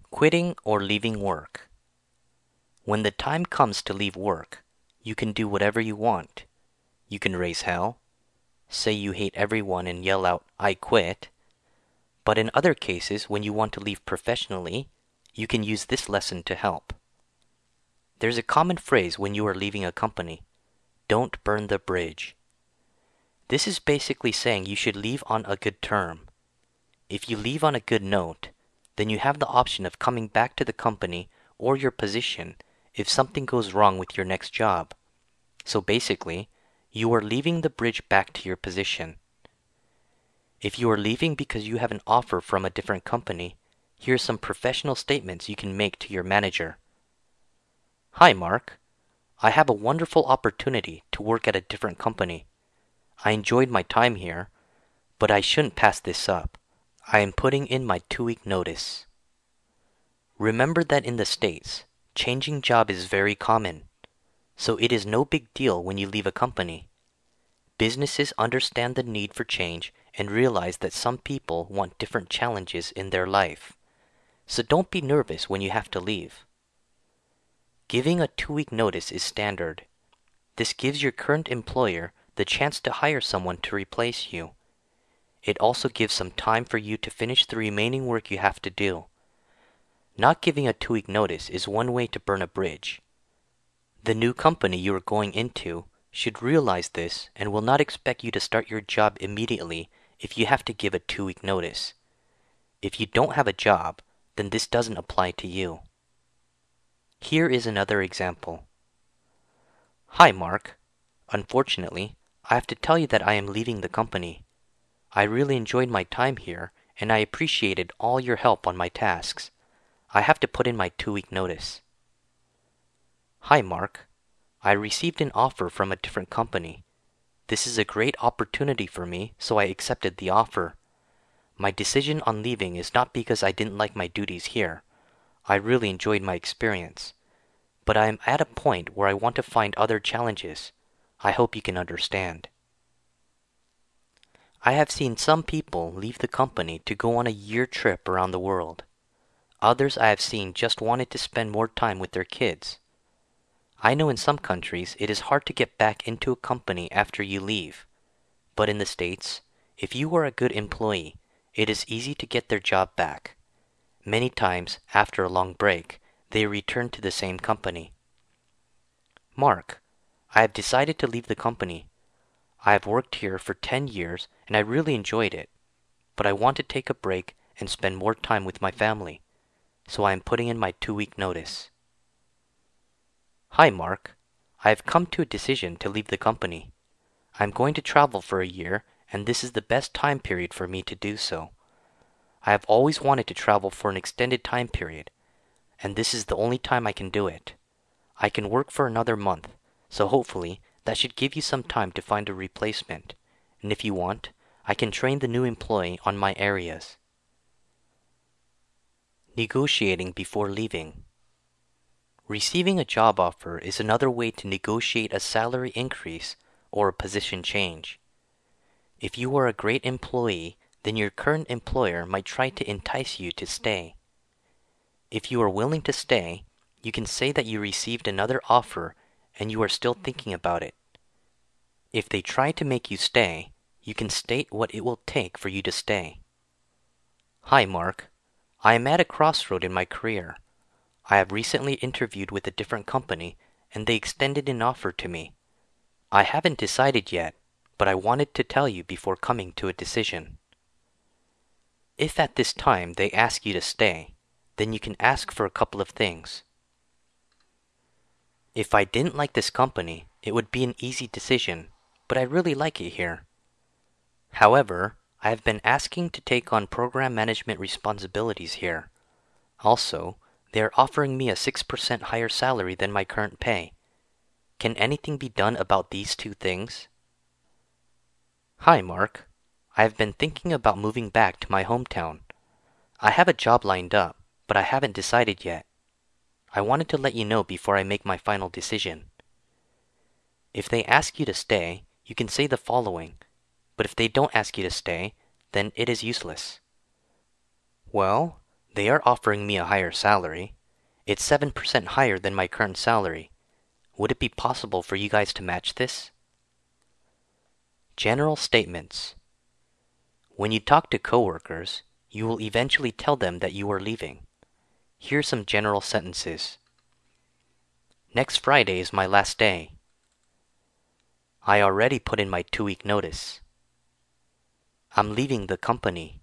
Quitting or leaving work. When the time comes to leave work, you can do whatever you want. You can raise hell, say you hate everyone and yell out, "I quit." But in other cases, when you want to leave professionally, you can use this lesson to help. There's a common phrase when you are leaving a company: don't burn the bridge. This is basically saying you should leave on a good term. If you leave on a good note, then you have the option of coming back to the company or your position if something goes wrong with your next job. So basically, you are leaving the bridge back to your position. If you are leaving because you have an offer from a different company, here are some professional statements you can make to your manager. Hi, Mark. I have a wonderful opportunity to work at a different company. I enjoyed my time here, but I shouldn't pass this up. I am putting in my 2-week notice. Remember that in the States, changing job is very common, so it is no big deal when you leave a company. Businesses understand the need for change and realize that some people want different challenges in their life. So don't be nervous when you have to leave. Giving a 2-week notice is standard. This gives your current employer the chance to hire someone to replace you. It also gives some time for you to finish the remaining work you have to do. Not giving a 2-week notice is one way to burn a bridge. The new company you are going into should realize this and will not expect you to start your job immediately if you have to give a 2-week notice. If you don't have a job, then this doesn't apply to you. Here is another example. Hi, Mark. Unfortunately, I have to tell you that I am leaving the company. I really enjoyed my time here, and I appreciated all your help on my tasks. I have to put in my 2-week notice. Hi, Mark. I received an offer from a different company. This is a great opportunity for me, so I accepted the offer. My decision on leaving is not because I didn't like my duties here. I really enjoyed my experience. But I am at a point where I want to find other challenges. I hope you can understand. I have seen some people leave the company to go on a year trip around the world. Others I have seen just wanted to spend more time with their kids. I know in some countries it is hard to get back into a company after you leave. But in the States, if you are a good employee, it is easy to get their job back. Many times, after a long break, they return to the same company. Mark, I have decided to leave the company. I have worked here for 10 years and I really enjoyed it, but I want to take a break and spend more time with my family, so I am putting in my 2-week notice. Hi, Mark. I have come to a decision to leave the company. I am going to travel for a year, and this is the best time period for me to do so. I have always wanted to travel for an extended time period, and this is the only time I can do it. I can work for another month, so hopefully that should give you some time to find a replacement, and if you want, I can train the new employee on my areas. Negotiating before leaving. Receiving a job offer is another way to negotiate a salary increase or a position change. If you are a great employee, then your current employer might try to entice you to stay. If you are willing to stay, you can say that you received another offer and you are still thinking about it. If they try to make you stay, you can state what it will take for you to stay. Hi, Mark. I am at a crossroad in my career. I have recently interviewed with a different company and they extended an offer to me. I haven't decided yet, but I wanted to tell you before coming to a decision. If at this time they ask you to stay, then you can ask for a couple of things. If I didn't like this company, it would be an easy decision, but I really like it here. However, I have been asking to take on program management responsibilities here. Also, they are offering me a 6% higher salary than my current pay. Can anything be done about these two things? Hi, Mark. I have been thinking about moving back to my hometown. I have a job lined up, but I haven't decided yet. I wanted to let you know before I make my final decision. If they ask you to stay, you can say the following, but if they don't ask you to stay, then it is useless. Well, They are offering me a higher salary. It's 7% higher than my current salary. Would it be possible for you guys to match this? General statements. When you talk to coworkers, you will eventually tell them that you are leaving. Here's some general sentences. Next Friday is my last day. I already put in my 2-week notice. I'm leaving the company.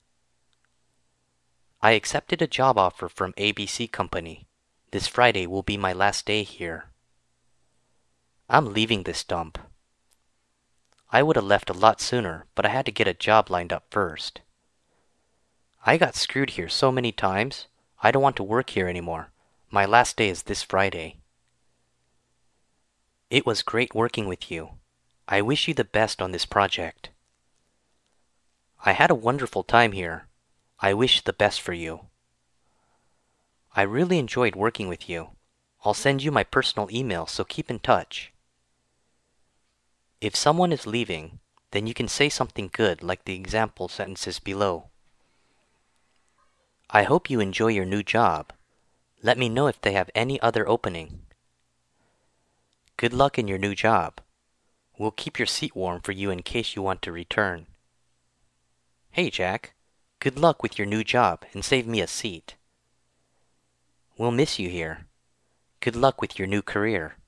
I accepted a job offer from ABC Company. This Friday will be my last day here. I'm leaving this dump. I would have left a lot sooner, but I had to get a job lined up first. I got screwed here so many times, I don't want to work here anymore. My last day is this Friday. It was great working with you. I wish you the best on this project. I had a wonderful time here. I wish the best for you. I really enjoyed working with you. I'll send you my personal email, so keep in touch. If someone is leaving, then you can say something good like the example sentences below. I hope you enjoy your new job. Let me know if they have any other opening. Good luck in your new job. We'll keep your seat warm for you in case you want to return. Hey Jack, good luck with your new job and save me a seat. We'll miss you here. Good luck with your new career.